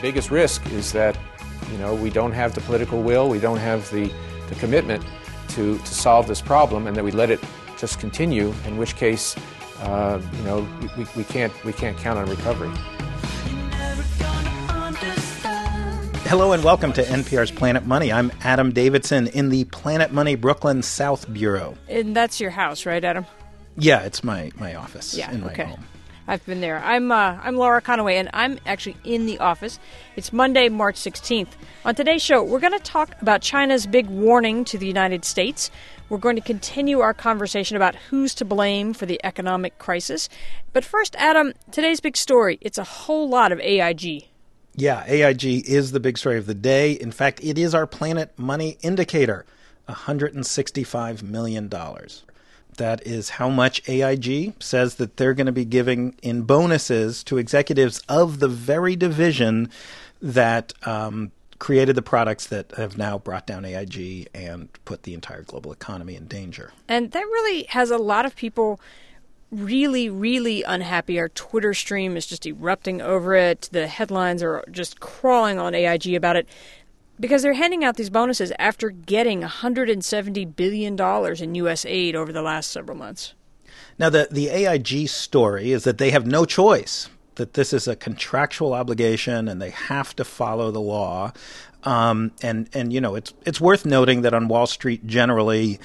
biggest risk is that, we don't have the political will, we don't have the commitment to solve this problem, and that we let it just continue, in which case, we can't count on recovery. Hello and welcome to NPR's Planet Money. I'm Adam Davidson in the Planet Money Brooklyn South Bureau. And that's your house, right, Adam? Yeah, it's my office in my home. I've been there. I'm Laura Conaway, and I'm actually in the office. It's Monday, March 16th. On today's show, we're going to talk about China's big warning to the United States. We're going to continue our conversation about who's to blame for the economic crisis. But first, Adam, today's big story, it's a whole lot of AIG. Yeah, AIG is the big story of the day. In fact, it is our Planet Money indicator, $165 million. That is how much AIG says that they're going to be giving in bonuses to executives of the very division that created the products that have now brought down AIG and put the entire global economy in danger. And that really has a lot of people really, really unhappy. Our Twitter stream is just erupting over it. The headlines are just crawling on AIG about it because they're handing out these bonuses after getting $170 billion in U.S. aid over the last several months. Now, the AIG story is that they have no choice, that this is a contractual obligation and they have to follow the law. And it's worth noting that on Wall Street generally,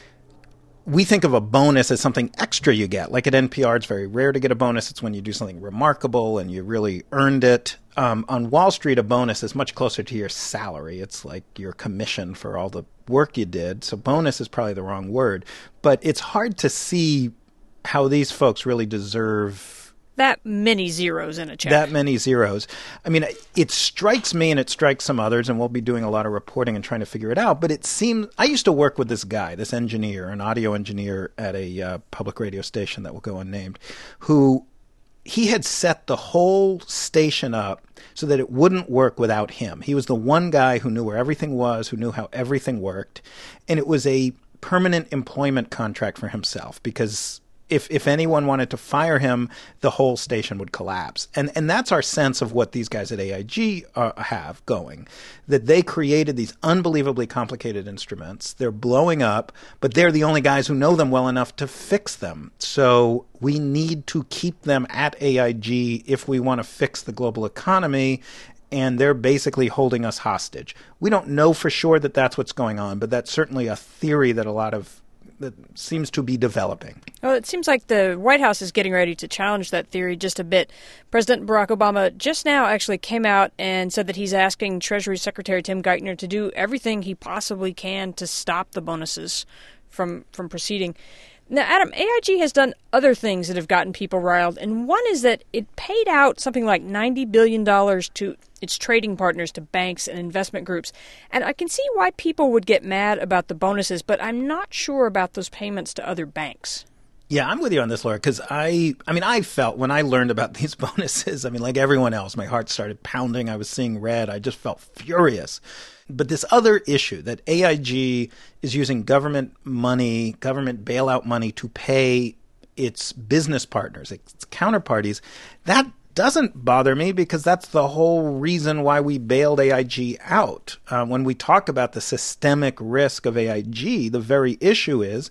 we think of a bonus as something extra you get. Like at NPR, it's very rare to get a bonus. It's when you do something remarkable and you really earned it. On Wall Street, a bonus is much closer to your salary. It's like your commission for all the work you did. So bonus is probably the wrong word. But it's hard to see how these folks really deserve that many zeros in a check. That many zeros. I mean, it strikes me and it strikes some others, and we'll be doing a lot of reporting and trying to figure it out. But it seems I used to work with this guy, this engineer, an audio engineer at a public radio station that will go unnamed, who he had set the whole station up so that it wouldn't work without him. He was the one guy who knew where everything was, who knew how everything worked. And it was a permanent employment contract for himself because if anyone wanted to fire him, the whole station would collapse. And that's our sense of what these guys at AIG have going, that they created these unbelievably complicated instruments. They're blowing up, but they're the only guys who know them well enough to fix them. So we need to keep them at AIG if we want to fix the global economy. And they're basically holding us hostage. We don't know for sure that that's what's going on, but that's certainly a theory that that seems to be developing. Well, it seems like the White House is getting ready to challenge that theory just a bit. President Barack Obama just now actually came out and said that he's asking Treasury Secretary Tim Geithner to do everything he possibly can to stop the bonuses from proceeding. Now, Adam, AIG has done other things that have gotten people riled, and one is that it paid out something like $90 billion to its trading partners, to banks and investment groups. And I can see why people would get mad about the bonuses, but I'm not sure about those payments to other banks. Yeah, I'm with you on this, Laura, because I felt when I learned about these bonuses, like everyone else, my heart started pounding. I was seeing red. I just felt furious. But this other issue that AIG is using government money, government bailout money to pay its business partners, its counterparties, that doesn't bother me because that's the whole reason why we bailed AIG out. When we talk about the systemic risk of AIG, the very issue is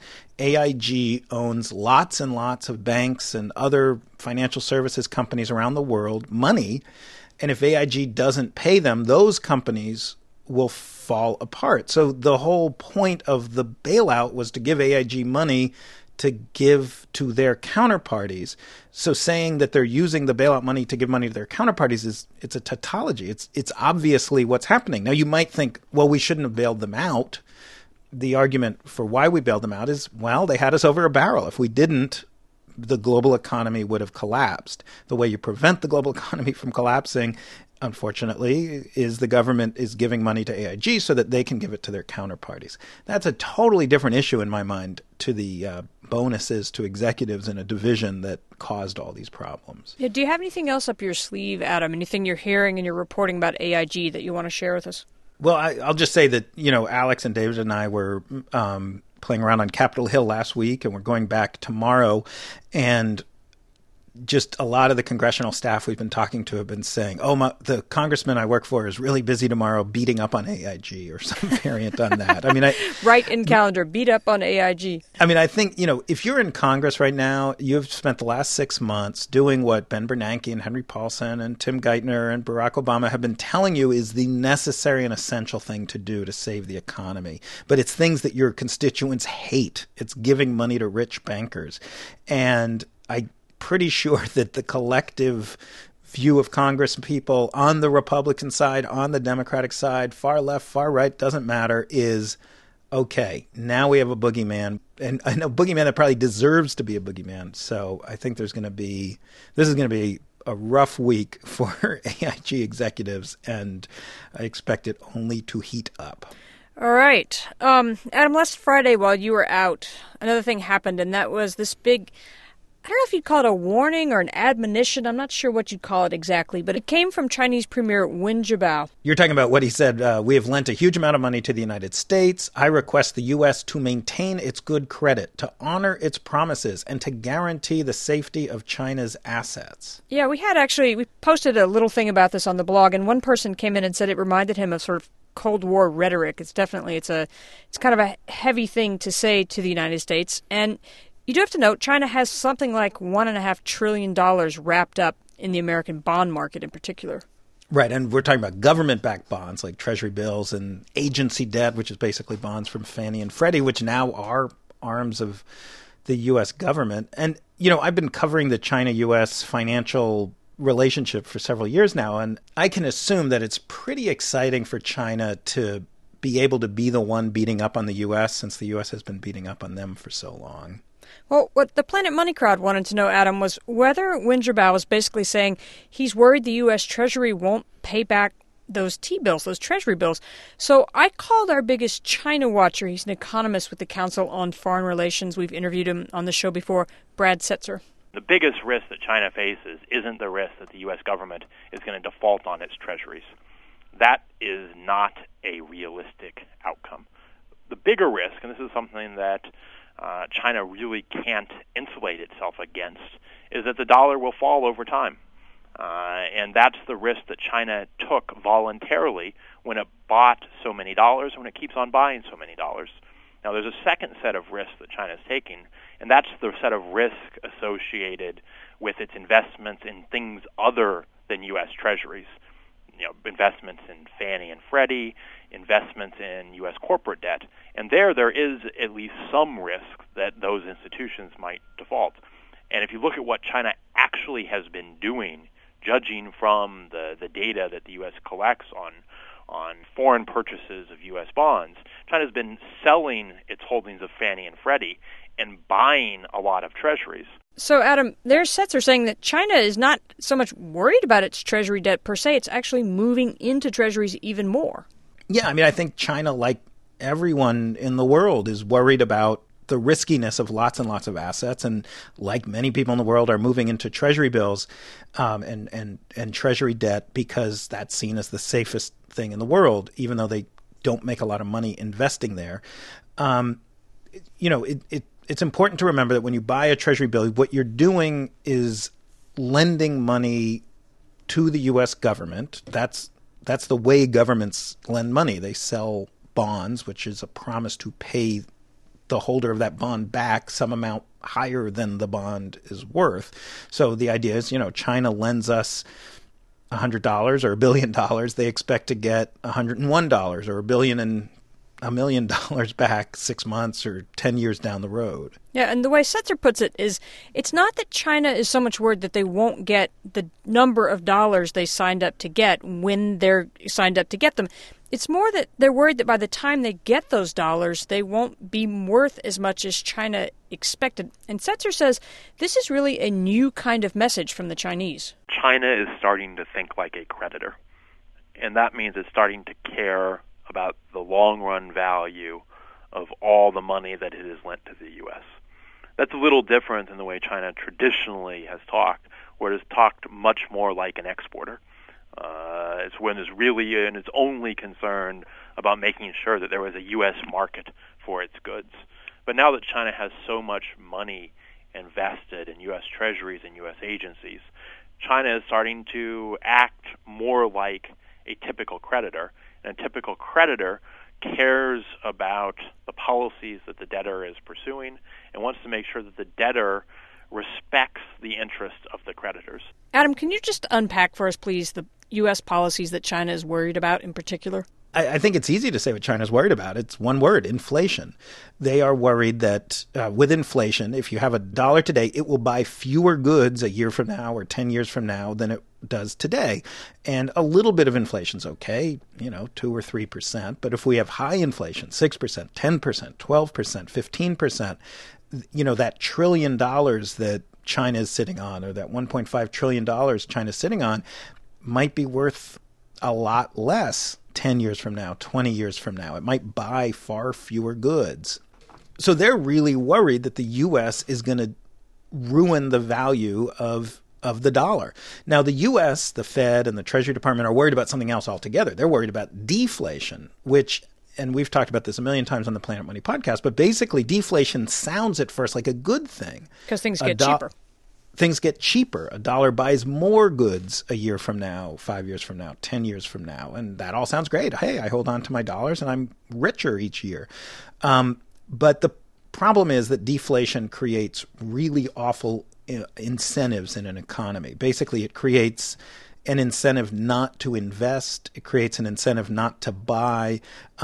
AIG owns lots and lots of banks and other financial services companies around the world money. And if AIG doesn't pay them, those companies will fall apart. So the whole point of the bailout was to give AIG money to give to their counterparties. So saying that they're using the bailout money to give money to their counterparties it's a tautology. It's obviously what's happening. Now you might think, well, we shouldn't have bailed them out. The argument for why we bailed them out is, well, they had us over a barrel. If we didn't, the global economy would have collapsed. The way you prevent the global economy from collapsing, unfortunately, is the government is giving money to AIG so that they can give it to their counterparties. That's a totally different issue in my mind to the bonuses to executives in a division that caused all these problems. Yeah, do you have anything else up your sleeve, Adam? Anything you're hearing and you're reporting about AIG that you want to share with us? Well, I'll just say that, Alex and David and I were playing around on Capitol Hill last week, and we're going back tomorrow. And just a lot of the congressional staff we've been talking to have been saying, the congressman I work for is really busy tomorrow beating up on AIG or some variant on that. I mean, Write in calendar, beat up on AIG. I mean, I think, if you're in Congress right now, you've spent the last 6 months doing what Ben Bernanke and Henry Paulson and Tim Geithner and Barack Obama have been telling you is the necessary and essential thing to do to save the economy. But it's things that your constituents hate. It's giving money to rich bankers. And I'm pretty sure that the collective view of Congress people on the Republican side, on the Democratic side, far left, far right, doesn't matter, is okay, now we have a boogeyman, and a boogeyman that probably deserves to be a boogeyman. So I think this is going to be a rough week for AIG executives, and I expect it only to heat up. All right. Adam, last Friday while you were out, another thing happened, and that was this big, I don't know if you'd call it a warning or an admonition. I'm not sure what you'd call it exactly, but it came from Chinese Premier Wen Jiabao. You're talking about what he said, we have lent a huge amount of money to the United States. I request the U.S. to maintain its good credit, to honor its promises, and to guarantee the safety of China's assets. Yeah, we posted a little thing about this on the blog, and one person came in and said it reminded him of sort of Cold War rhetoric. It's kind of a heavy thing to say to the United States. And you do have to note, China has something like $1.5 trillion wrapped up in the American bond market in particular. Right, and we're talking about government-backed bonds like Treasury bills and agency debt, which is basically bonds from Fannie and Freddie, which now are arms of the U.S. government. And, I've been covering the China-U.S. financial relationship for several years now, and I can assume that it's pretty exciting for China to be able to be the one beating up on the U.S. since the U.S. has been beating up on them for so long. Well, what the Planet Money crowd wanted to know, Adam, was whether Wen Jiabao was basically saying he's worried the U.S. Treasury won't pay back those T-bills, those Treasury bills. So I called our biggest China watcher. He's an economist with the Council on Foreign Relations. We've interviewed him on the show before, Brad Setzer. The biggest risk that China faces isn't the risk that the U.S. government is going to default on its treasuries. That is not a realistic outcome. The bigger risk, and this is something that China really can't insulate itself against, is that the dollar will fall over time. And that's the risk that China took voluntarily when it bought so many dollars, when it keeps on buying so many dollars. Now, there's a second set of risks that China is taking, and that's the set of risk associated with its investments in things other than U.S. Treasuries. Investments in Fannie and Freddie, investments in U.S. corporate debt. And there is at least some risk that those institutions might default. And if you look at what China actually has been doing, judging from the data that the U.S. collects on foreign purchases of U.S. bonds, China's been selling its holdings of Fannie and Freddie and buying a lot of treasuries. So, Adam, their sets are saying that China is not so much worried about its treasury debt per se. It's actually moving into treasuries even more. Yeah, I mean, I think China, like everyone in the world, is worried about the riskiness of lots and lots of assets, and like many people in the world, are moving into treasury bills and treasury debt because that's seen as the safest thing in the world, even though they don't make a lot of money investing there. It's important to remember that when you buy a treasury bill, what you're doing is lending money to the U.S. government. That's the way governments lend money. They sell bonds, which is a promise to pay the holder of that bond back some amount higher than the bond is worth. So the idea is, China lends us $100 or $1 billion. They expect to get $101 or $1 million back 6 months or 10 years down the road. Yeah, and the way Setzer puts it is, it's not that China is so much worried that they won't get the number of dollars they signed up to get when they're signed up to get them. It's more that they're worried that by the time they get those dollars, they won't be worth as much as China expected. And Setzer says this is really a new kind of message from the Chinese. China is starting to think like a creditor, and that means it's starting to care about the long-run value of all the money that it has lent to the U.S. That's a little different than the way China traditionally has talked, where it has talked much more like an exporter. It's when it's really and it's only concerned about making sure that there was a U.S. market for its goods. But now that China has so much money invested in U.S. treasuries and U.S. agencies, China is starting to act more like a typical creditor. And a typical creditor cares about the policies that the debtor is pursuing and wants to make sure that the debtor respects the interests of the creditors. Adam, can you just unpack for us, please, the U.S. policies that China is worried about in particular? I think it's easy to say what China's worried about. It's one word, inflation. They are worried that with inflation, if you have $1 today, it will buy fewer goods a year from now or 10 years from now than it does today. And a little bit of inflation's okay, 2 or 3%. But if we have high inflation, 6%, 10%, 12%, 15%, that $1 trillion that China is sitting on, or that $1.5 trillion China's sitting on, might be worth a lot less 10 years from now, 20 years from now. It might buy far fewer goods. So they're really worried that the U.S. is going to ruin the value of the dollar. Now, the U.S., the Fed, and the Treasury Department are worried about something else altogether. They're worried about deflation, which, and we've talked about this a million times on the Planet Money podcast, but basically deflation sounds at first like a good thing. Because things get cheaper. Things get cheaper. $1 buys more goods a year from now, 5 years from now, 10 years from now. And that all sounds great. Hey, I hold on to my dollars and I'm richer each year. But the problem is that deflation creates really awful incentives in an economy. Basically, it creates an incentive not to invest. It creates an incentive not to buy.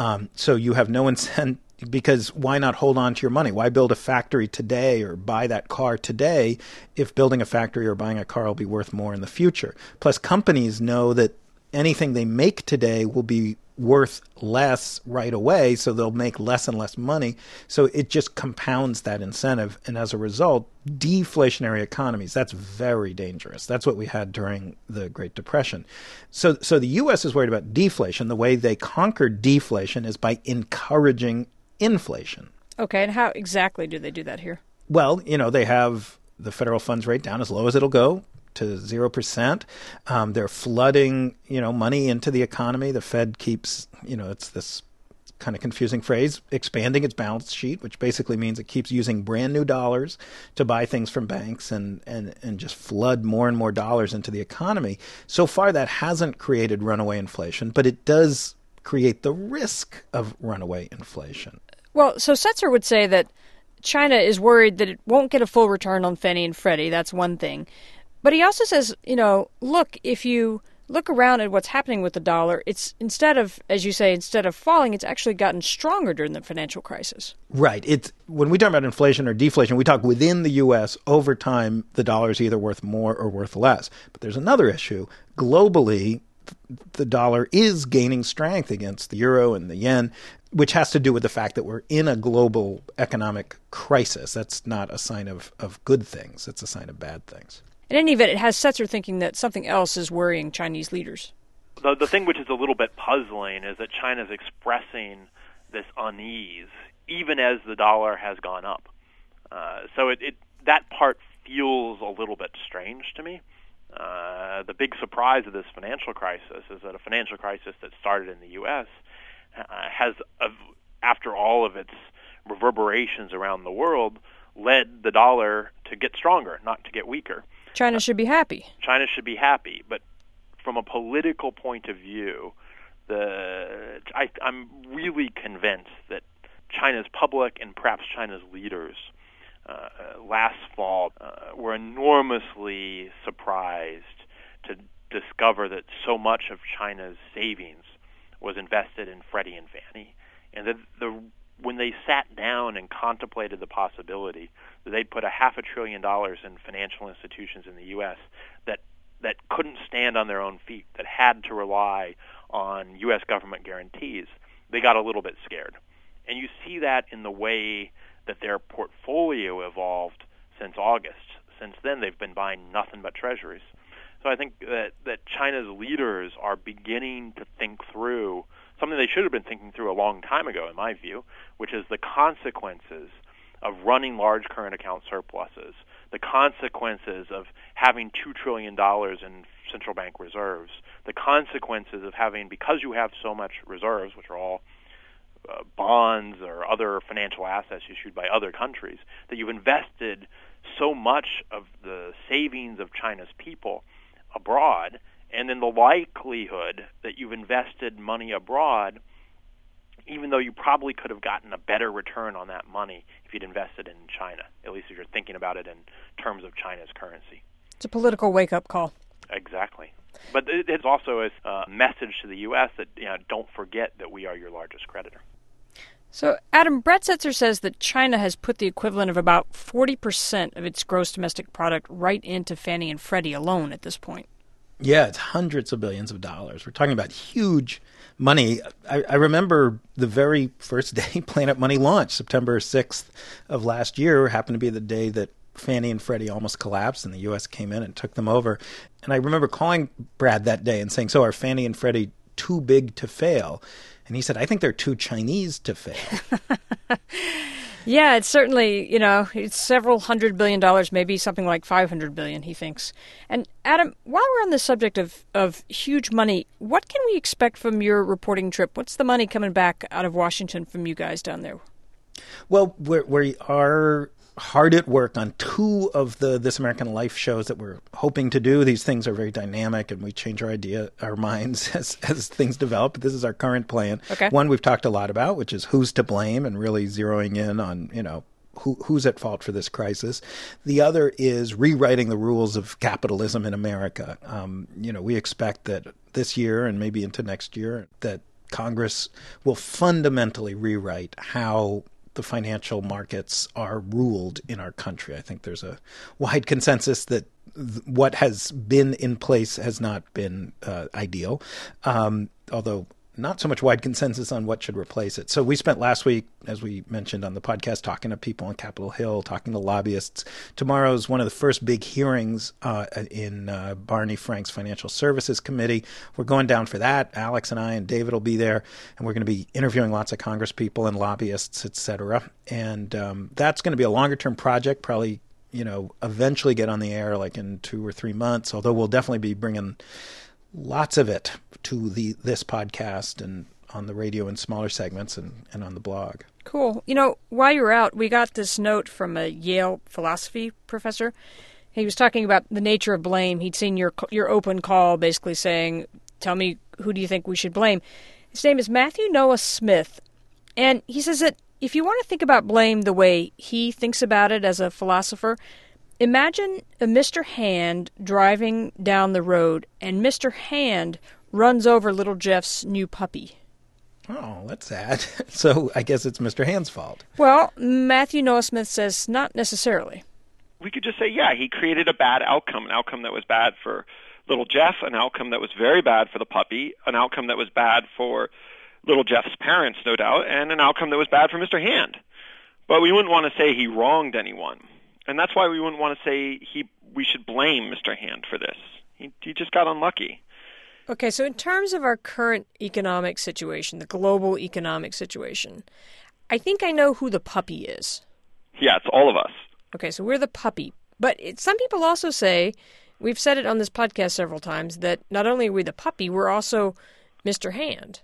So you have no incentive. Because why not hold on to your money? Why build a factory today or buy that car today if building a factory or buying a car will be worth more in the future? Plus, companies know that anything they make today will be worth less right away, so they'll make less and less money. So it just compounds that incentive. And as a result, deflationary economies, that's very dangerous. That's what we had during the Great Depression. So the U.S. is worried about deflation. The way they conquered deflation is by encouraging inflation. Okay, and how exactly do they do that here? Well, they have the federal funds rate down as low as it'll go to 0%. They're flooding, money into the economy. The Fed keeps, it's this kind of confusing phrase, expanding its balance sheet, which basically means it keeps using brand new dollars to buy things from banks and just flood more and more dollars into the economy. So far, that hasn't created runaway inflation, but it does create the risk of runaway inflation. Well, so Setzer would say that China is worried that it won't get a full return on Fannie and Freddie. That's one thing. But he also says, look, if you look around at what's happening with the dollar, it's instead of falling, it's actually gotten stronger during the financial crisis. Right. When we talk about inflation or deflation, we talk within the U.S. Over time, the dollar is either worth more or worth less. But there's another issue. Globally, the dollar is gaining strength against the euro and the yen, which has to do with the fact that we're in a global economic crisis. That's not a sign of good things. It's a sign of bad things. In any event, it has Setzer thinking that something else is worrying Chinese leaders. The thing which is a little bit puzzling is that China's expressing this unease even as the dollar has gone up. So that part feels a little bit strange to me. The big surprise of this financial crisis is that a financial crisis that started in the U.S. has, after all of its reverberations around the world, led the dollar to get stronger, not to get weaker. China should be happy. China should be happy, but from a political point of view, I'm really convinced that China's public and perhaps China's leaders last fall were enormously surprised to discover that so much of China's savings was invested in Freddie and Fannie, and that when they sat down and contemplated the possibility that they'd put $500 billion in financial institutions in the U.S. that couldn't stand on their own feet, that had to rely on U.S. government guarantees, they got a little bit scared. And you see that in the way that their portfolio evolved since August. Since then, they've been buying nothing but treasuries. So I think that China's leaders are beginning to think through something they should have been thinking through a long time ago, in my view, which is the consequences of running large current account surpluses, the consequences of having $2 trillion in central bank reserves, the consequences of having, because you have so much reserves, which are all bonds or other financial assets issued by other countries, that you've invested so much of the savings of China's people abroad, and then the likelihood that you've invested money abroad, even though you probably could have gotten a better return on that money if you'd invested in China, at least if you're thinking about it in terms of China's currency. It's a political wake-up call. Exactly. But it's also a message to the U.S. that, don't forget that we are your largest creditor. So, Adam, Brett Setzer says that China has put the equivalent of about 40% of its gross domestic product right into Fannie and Freddie alone at this point. Yeah, it's hundreds of billions of dollars. We're talking about huge money. I remember the very first day Planet Money launched, September 6th of last year, happened to be the day that Fannie and Freddie almost collapsed and the U.S. came in and took them over. And I remember calling Brad that day and saying, so are Fannie and Freddie too big to fail? And he said, I think they're too Chinese to fail. Yeah, it's certainly, it's several $100 billion, maybe something like $500 billion, he thinks. And Adam, while we're on the subject of huge money, what can we expect from your reporting trip? What's the money coming back out of Washington from you guys down there? Well, we are hard at work on two of the This American Life shows that we're hoping to do. These things are very dynamic, and we change our minds as things develop. But this is our current plan. Okay. One we've talked a lot about, which is who's to blame, and really zeroing in on who's at fault for this crisis. The other is rewriting the rules of capitalism in America. We expect that this year and maybe into next year that Congress will fundamentally rewrite how the financial markets are ruled in our country. I think there's a wide consensus that what has been in place has not been ideal, although not so much wide consensus on what should replace it. So we spent last week, as we mentioned on the podcast, talking to people on Capitol Hill, talking to lobbyists. Tomorrow is one of the first big hearings in Barney Frank's Financial Services Committee. We're going down for that. Alex and I and David will be there, and we're going to be interviewing lots of Congress people and lobbyists, et cetera. And that's going to be a longer-term project, probably eventually get on the air like in 2 or 3 months, although we'll definitely be bringing lots of it to this podcast and on the radio in smaller segments and on the blog. Cool. While you were out, we got this note from a Yale philosophy professor. He was talking about the nature of blame. He'd seen your open call basically saying, tell me, who do you think we should blame? His name is Matthew Noah Smith. And he says that if you want to think about blame the way he thinks about it as a philosopher, imagine a Mr. Hand driving down the road, and Mr. Hand runs over little Jeff's new puppy. Oh, that's sad. So I guess it's Mr. Hand's fault. Well, Matthew Noah Smith says not necessarily. We could just say, yeah, he created a bad outcome, an outcome that was bad for little Jeff, an outcome that was very bad for the puppy, an outcome that was bad for little Jeff's parents, no doubt, and an outcome that was bad for Mr. Hand. But we wouldn't want to say he wronged anyone. And that's why we wouldn't want to say we should blame Mr. Hand for this. He just got unlucky. Okay, so in terms of our current economic situation, the global economic situation, I think I know who the puppy is. Yeah, it's all of us. Okay, so we're the puppy. But some people also say, we've said it on this podcast several times, that not only are we the puppy, we're also Mr. Hand.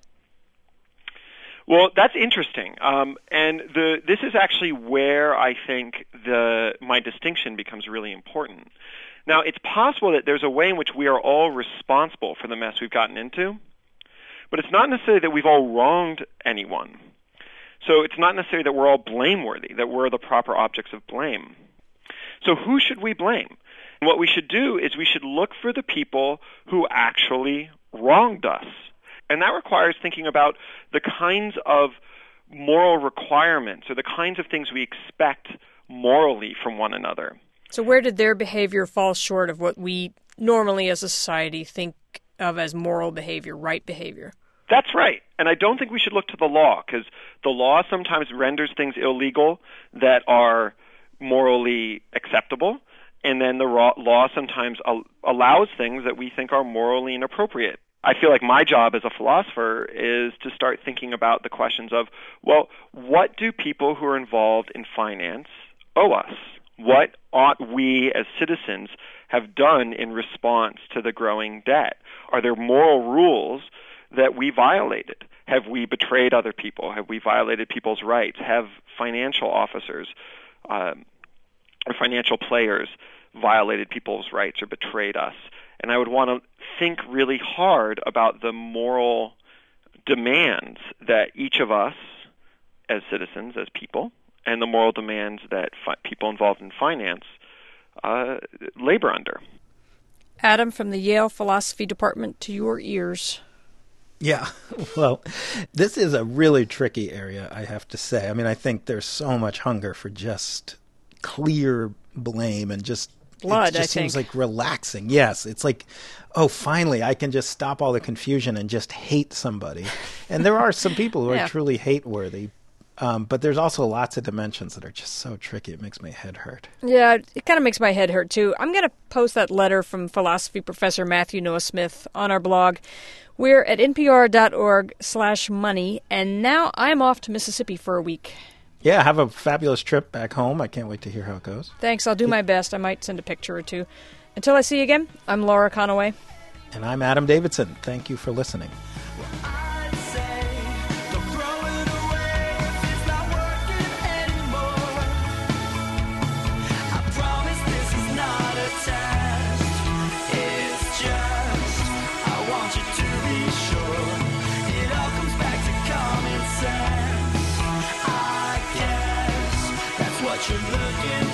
Well, that's interesting, and this is actually where I think my distinction becomes really important. Now, it's possible that there's a way in which we are all responsible for the mess we've gotten into, but it's not necessarily that we've all wronged anyone. So it's not necessarily that we're all blameworthy, that we're the proper objects of blame. So who should we blame? And what we should do is we should look for the people who actually wronged us. And that requires thinking about the kinds of moral requirements or the kinds of things we expect morally from one another. So where did their behavior fall short of what we normally as a society think of as moral behavior, right behavior? That's right. And I don't think we should look to the law, because the law sometimes renders things illegal that are morally acceptable, and then the law sometimes allows things that we think are morally inappropriate. I feel like my job as a philosopher is to start thinking about the questions of, well, what do people who are involved in finance owe us? What ought we as citizens have done in response to the growing debt? Are there moral rules that we violated? Have we betrayed other people? Have we violated people's rights? Have financial officers or financial players violated people's rights or betrayed us? And I would want to think really hard about the moral demands that each of us as citizens, as people, and the moral demands that people involved in finance labor under. Adam, from the Yale Philosophy Department, to your ears. Yeah, well, this is a really tricky area, I have to say. I mean, I think there's so much hunger for just clear blame and just blood, it just seems like relaxing. Yes, it's like, oh, finally, I can just stop all the confusion and just hate somebody. And there are some people who are truly hate-worthy, but there's also lots of dimensions that are just so tricky. It makes my head hurt. Yeah, it kind of makes my head hurt, too. I'm going to post that letter from philosophy professor Matthew Noah Smith on our blog. We're at npr.org/money, and now I'm off to Mississippi for a week. Yeah, have a fabulous trip back home. I can't wait to hear how it goes. Thanks. I'll do my best. I might send a picture or two. Until I see you again, I'm Laura Conaway. And I'm Adam Davidson. Thank you for listening. You're looking